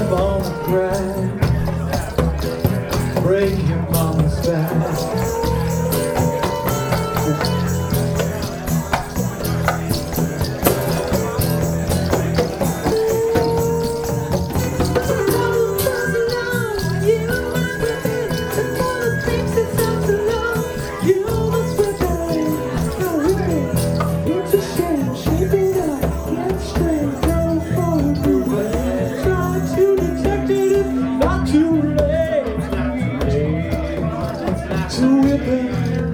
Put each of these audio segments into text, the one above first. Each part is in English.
on the crack, break your mama's back. To whip it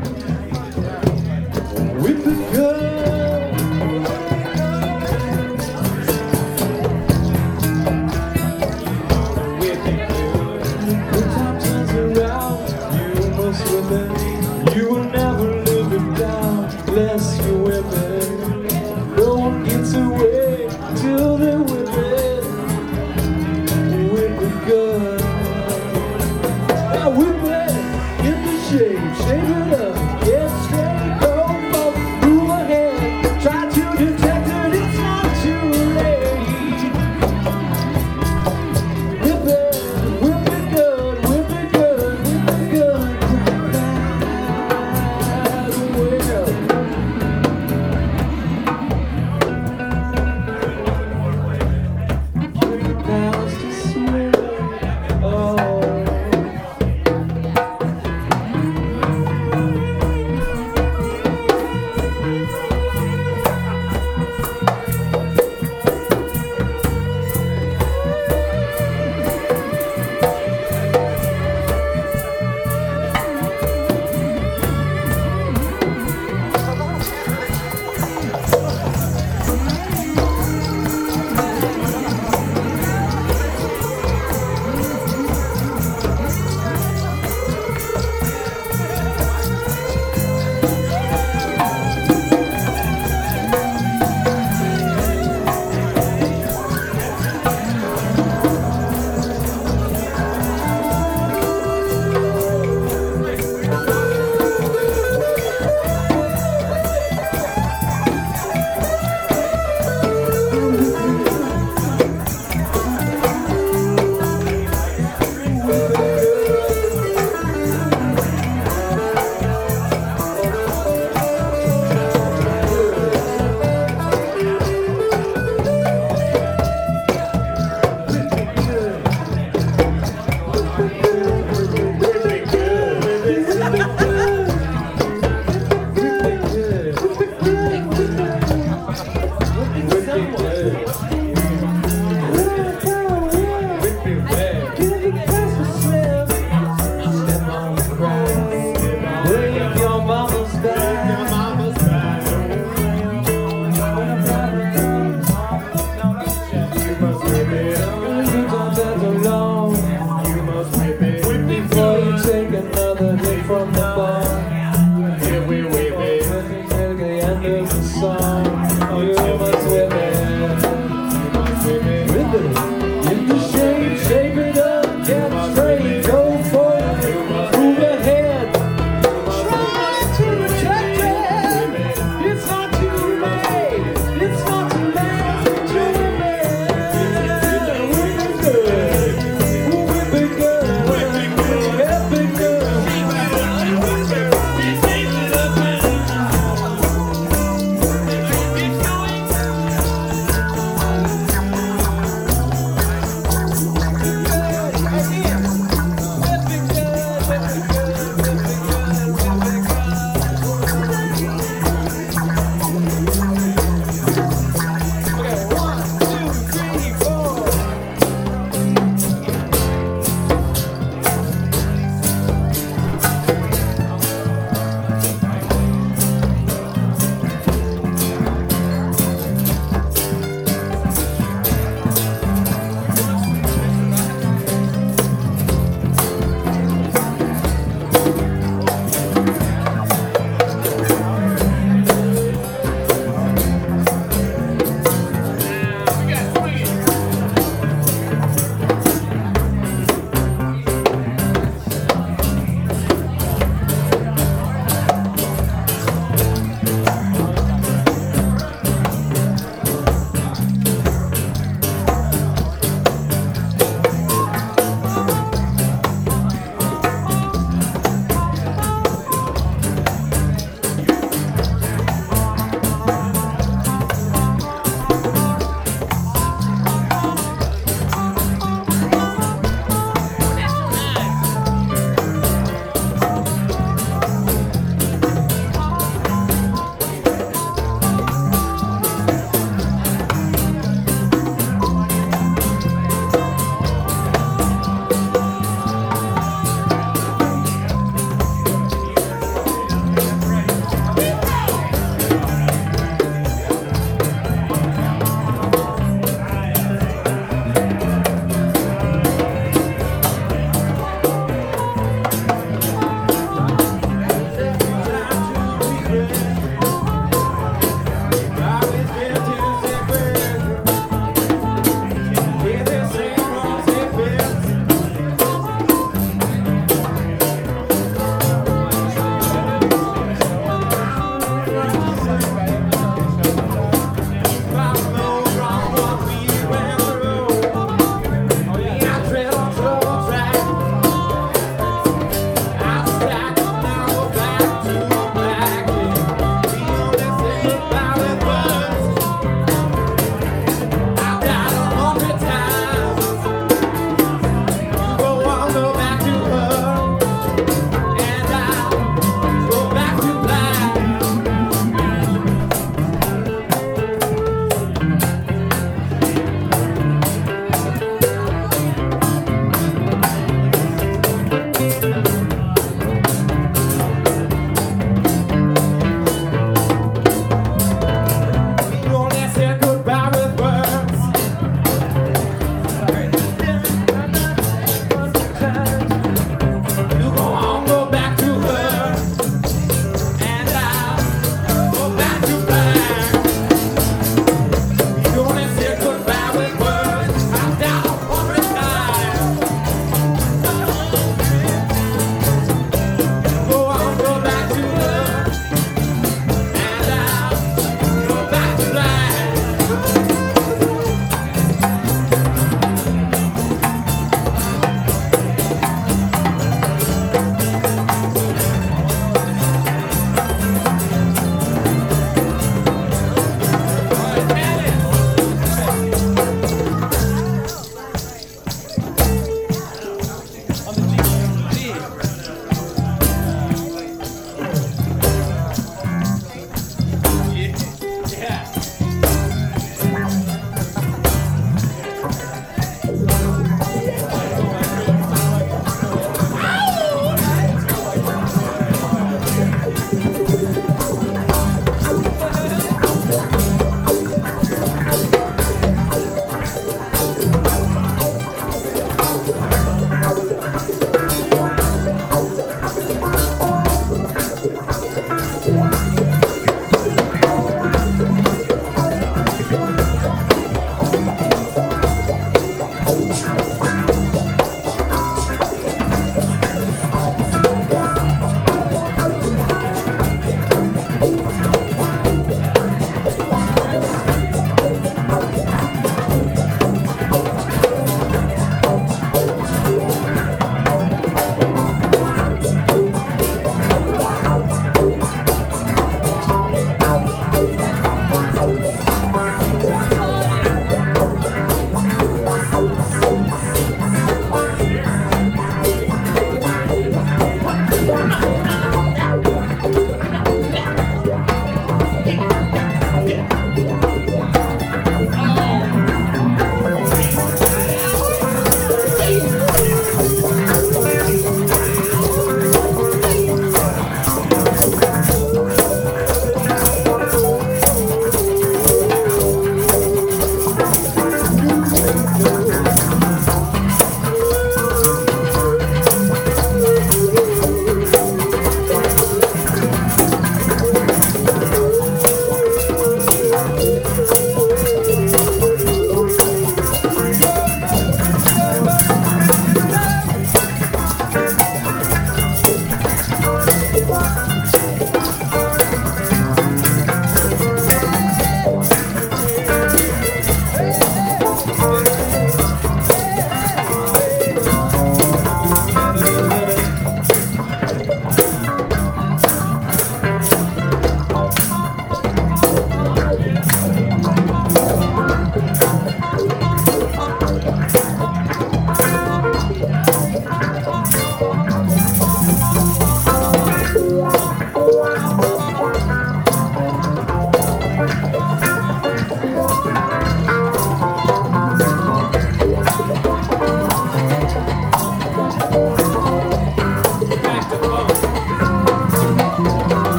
good. Whip it good. When time turns around, you must whip it. You will never live it down unless you whip it. No one gets away till they whip it. Whip it good. Now whip it. Shape it up, get straight, go up, move ahead, try to detect it, it's not too late. Whip it good, whip it good, whip it good. Now it's just swing. Oh.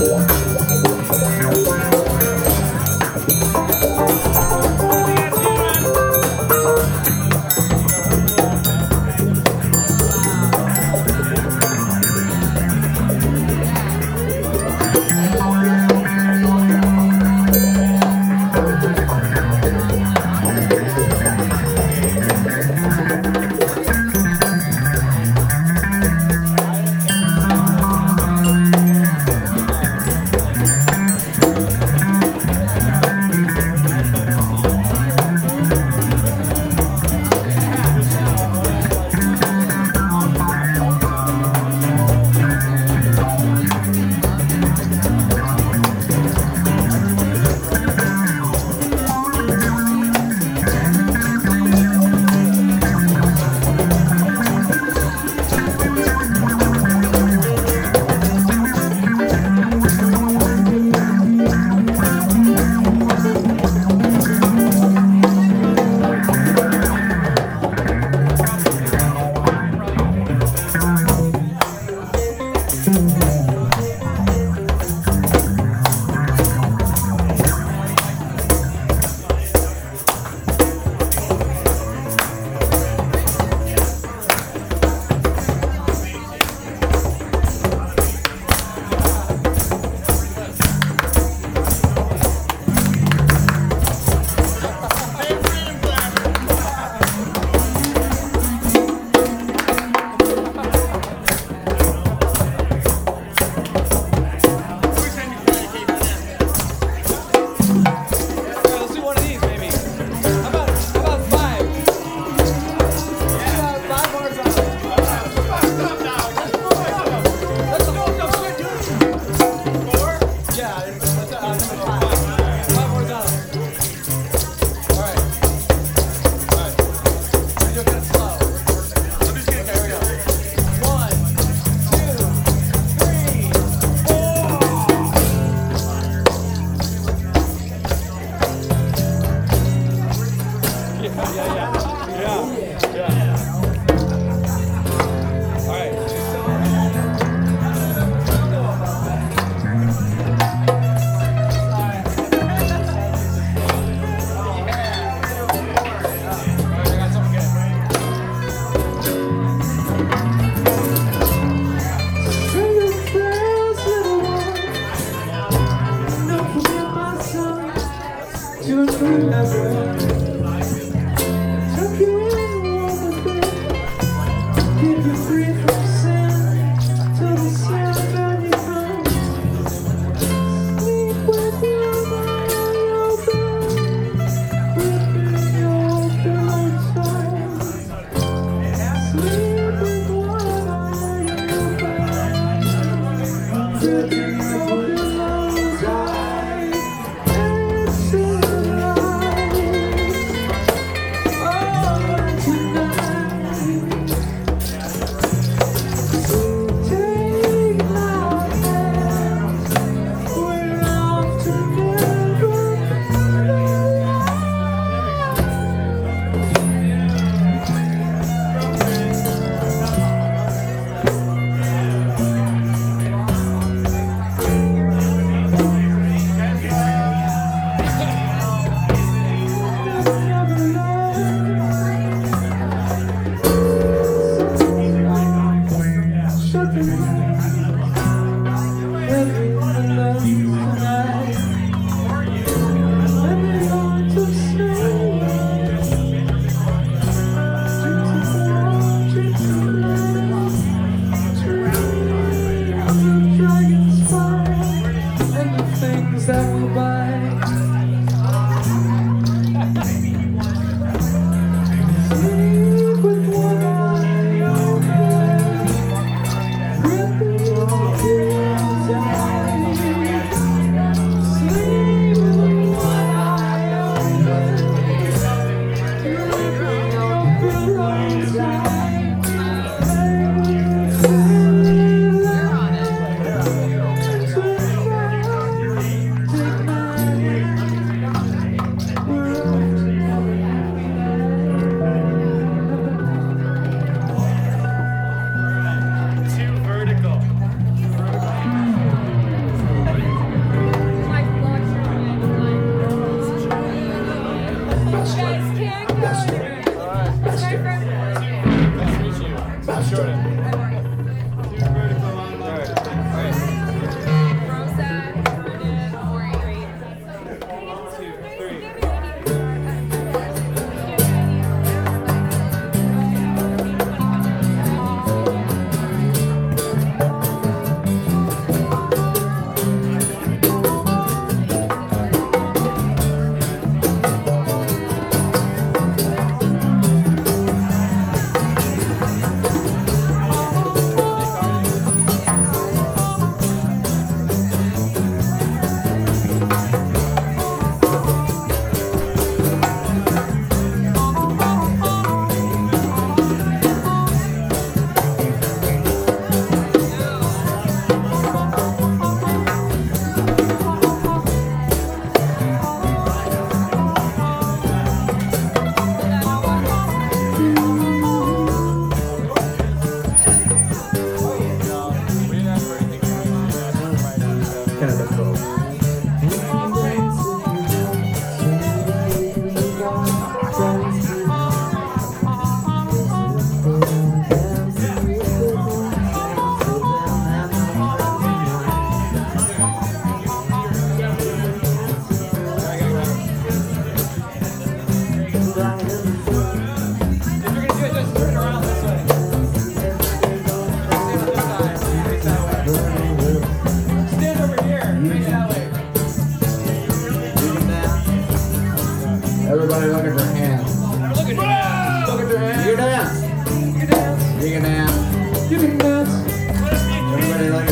Take my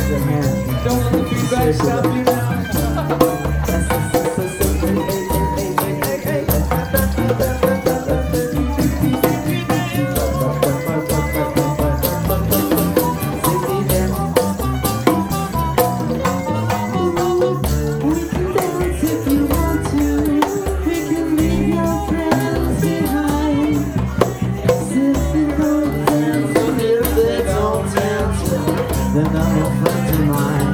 your hands. Don't let the feedback stop you now. Then I'm your friends of mine.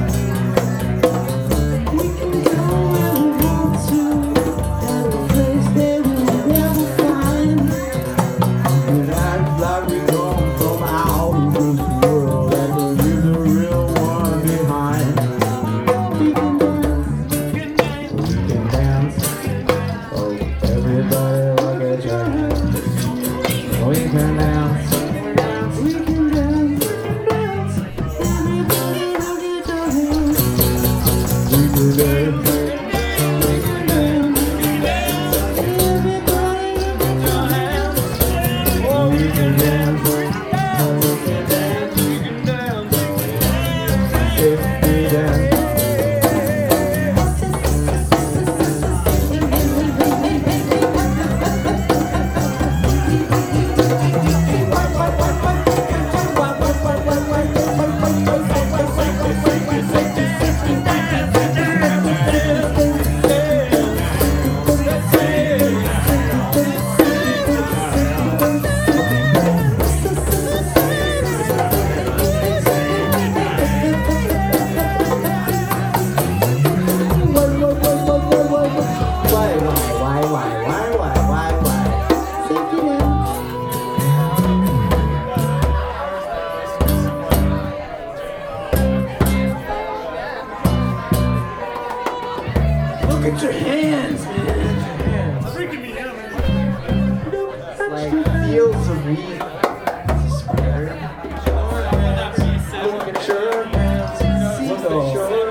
We can go where we want to, at a place they will never find. We act like we come from out of this world, and we leave the real one behind. We can dance, oh everybody look at your hands. We can dance. Look at your hands, man. It's freaking me out, man. It's like feels of me. Look at your hands. Look at your hands.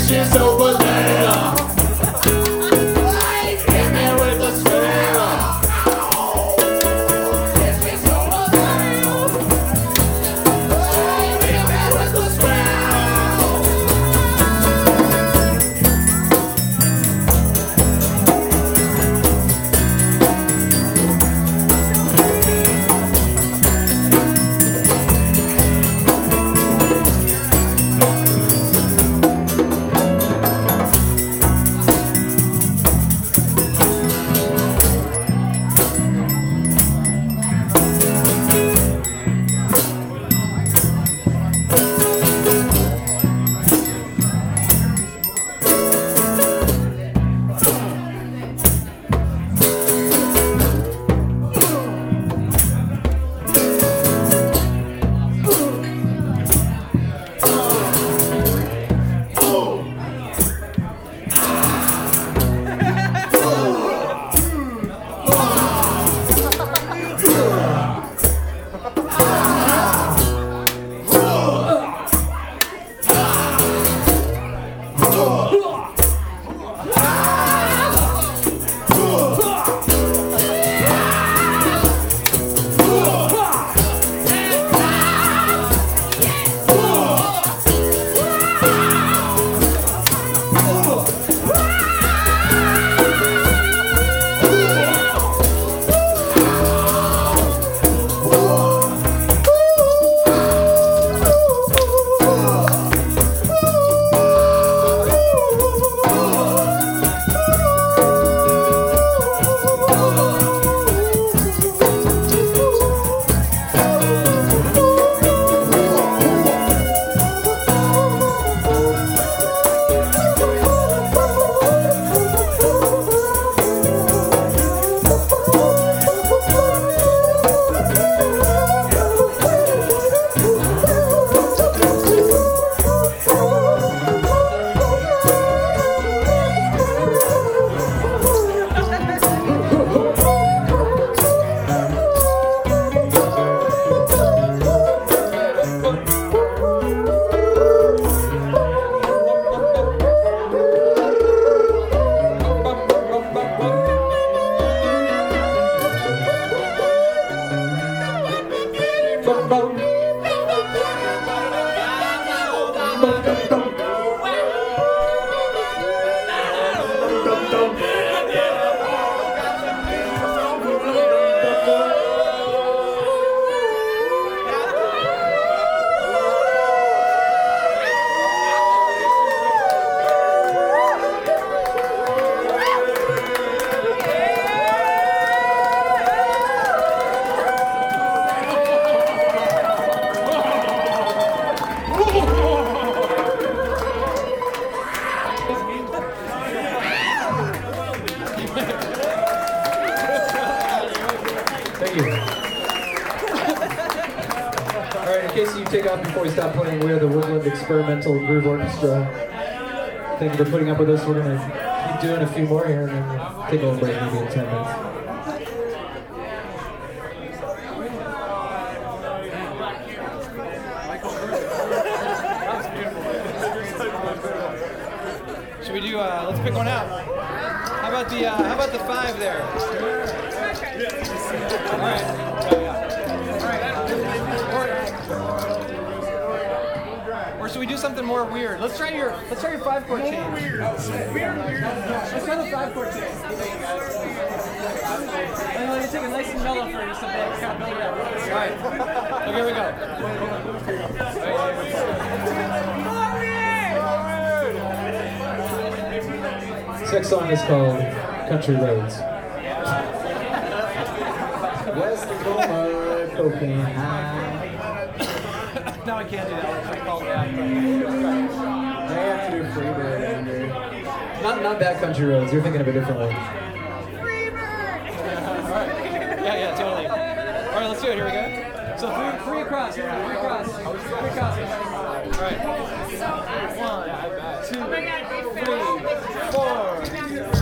Fishes over there. Hit me with the square. Fishes over there. Hit me with the square. Thank you. Alright, in case you take off before we stop playing, we are the Woodland Experimental Groove Orchestra. Thank you for putting up with us. We're going to keep doing a few more here and then we'll take a little break maybe in 10 minutes. Should we do, let's pick one out. How about the 5 there? All right. Or should we do something more weird? Let's try your 5-chord change. Weird. Let's try the 5-chord change. I'm going to take it nice and mellow for you, so that kind of build it up. All right. So here we go. Next song is called Country Roads. West Tacoma, cocaine high. No, I can't do that. I called that. I have to do Freebird, Andrew. Not that Country Roads. You're thinking of a different one. Yeah, totally. All right, let's do it. Here we go. So three across. Here we go. Three across. All right. 1, 2, 3, 4.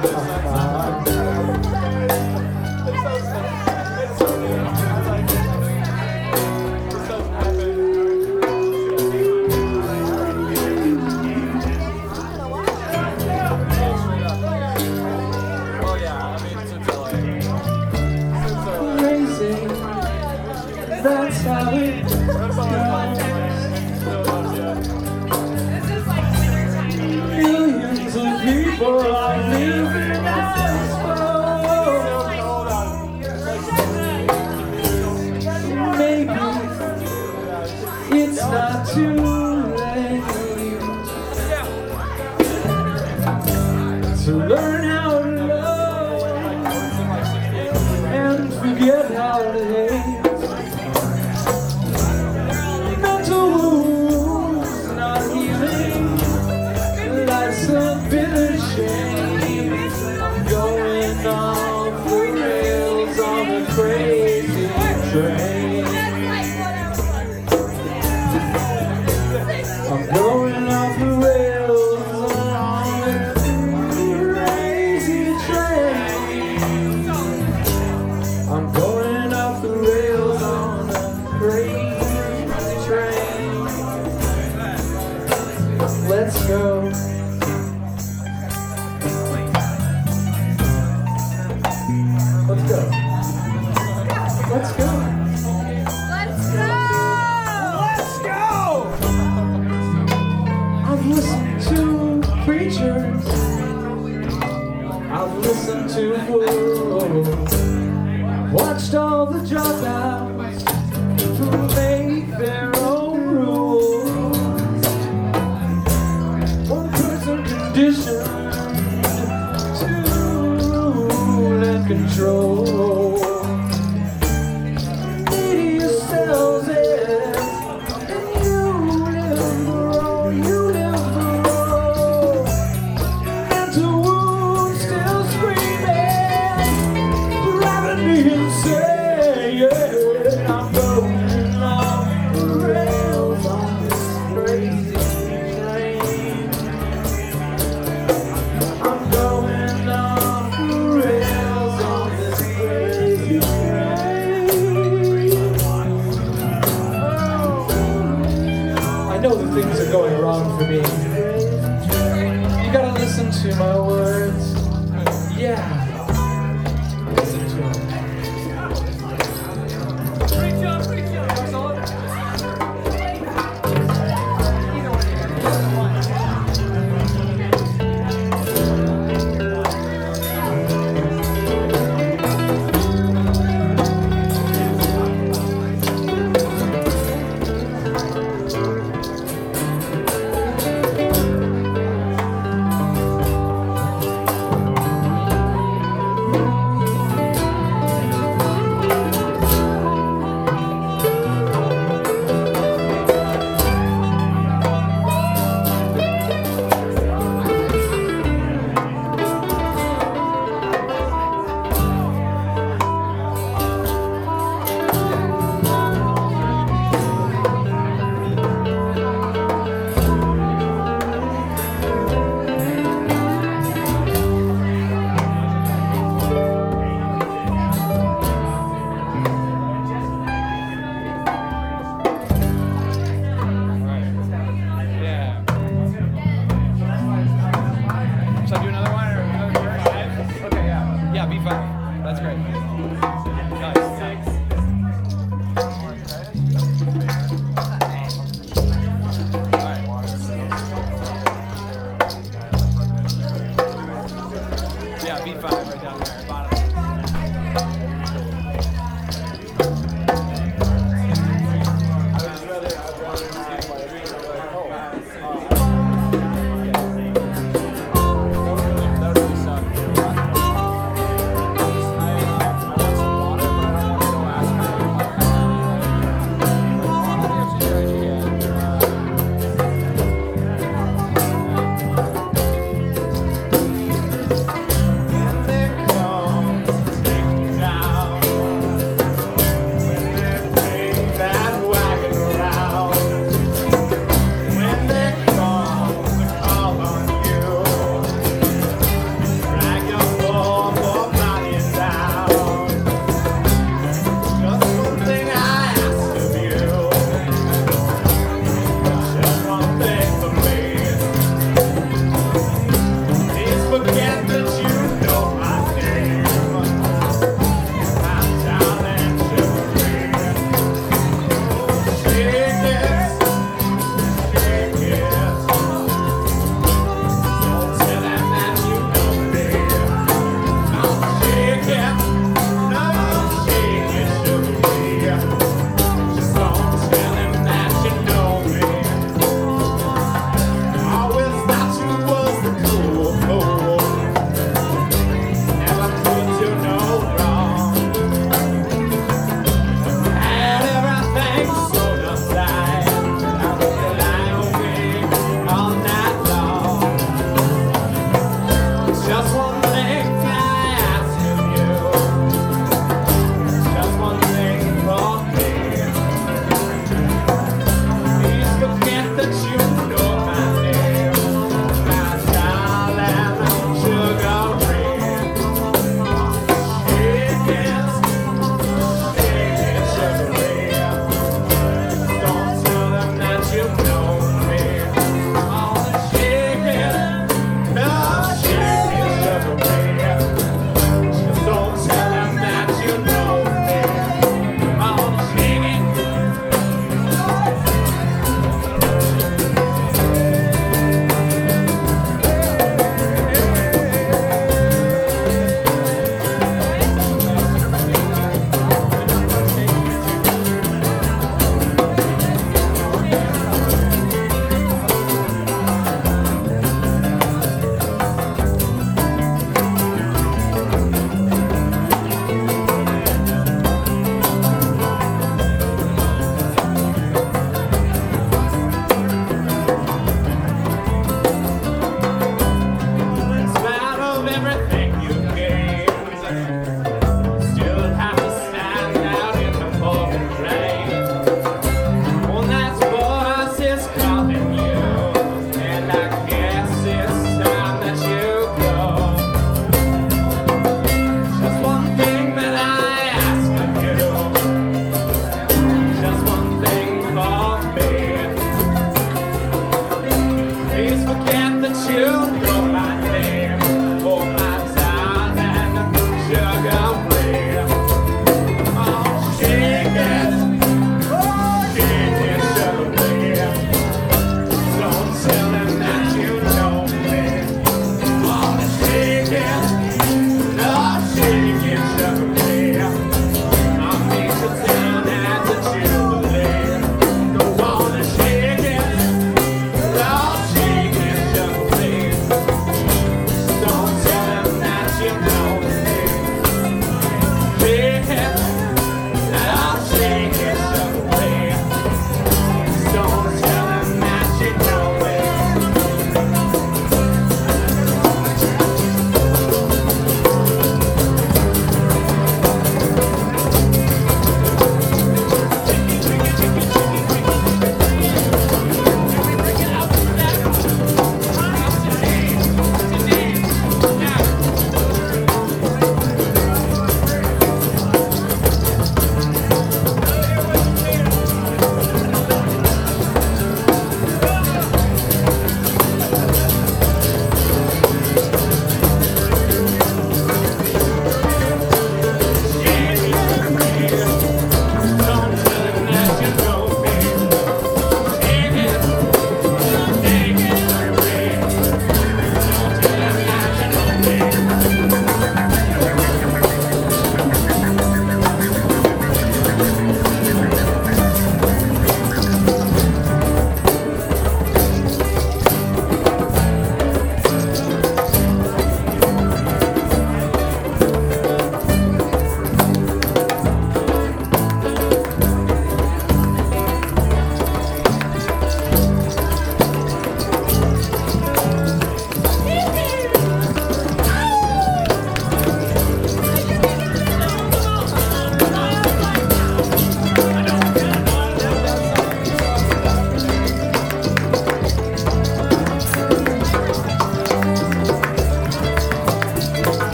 Crazy, that's how it goes. Millions of people are living as maybe it's not too late to learn how to love and forget how to hate. Mental wounds not healing, life's a bitter shame. I'm going off the rails on a crazy train. I'm going off the rails on a crazy train. I'm going off the rails on a crazy train. Let's go. Let's go. Let's go. I've listened to preachers, I've listened to fools, watched all the dropouts who make their own rules. One person conditioned to rule and control. Media sells it, and you live the role, you live the role. Mental wounds still screaming, driving me insane. I'm going off the rails on this crazy train. I'm going off the rails on this crazy train. I know that things are going wrong for me. You gotta listen to my words. Yeah. Listen to them.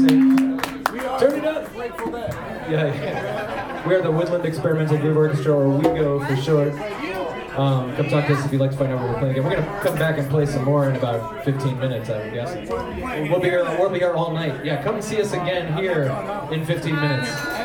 listening. Turn it up. Yeah. We are the Woodland Experimental Groove Orchestra, or WeGo for short. Come talk to us if you'd like to find out what we're playing again. We're gonna come back and play some more in about 15 minutes, I would guess. We'll be here all night. Yeah, come and see us again here in 15 minutes.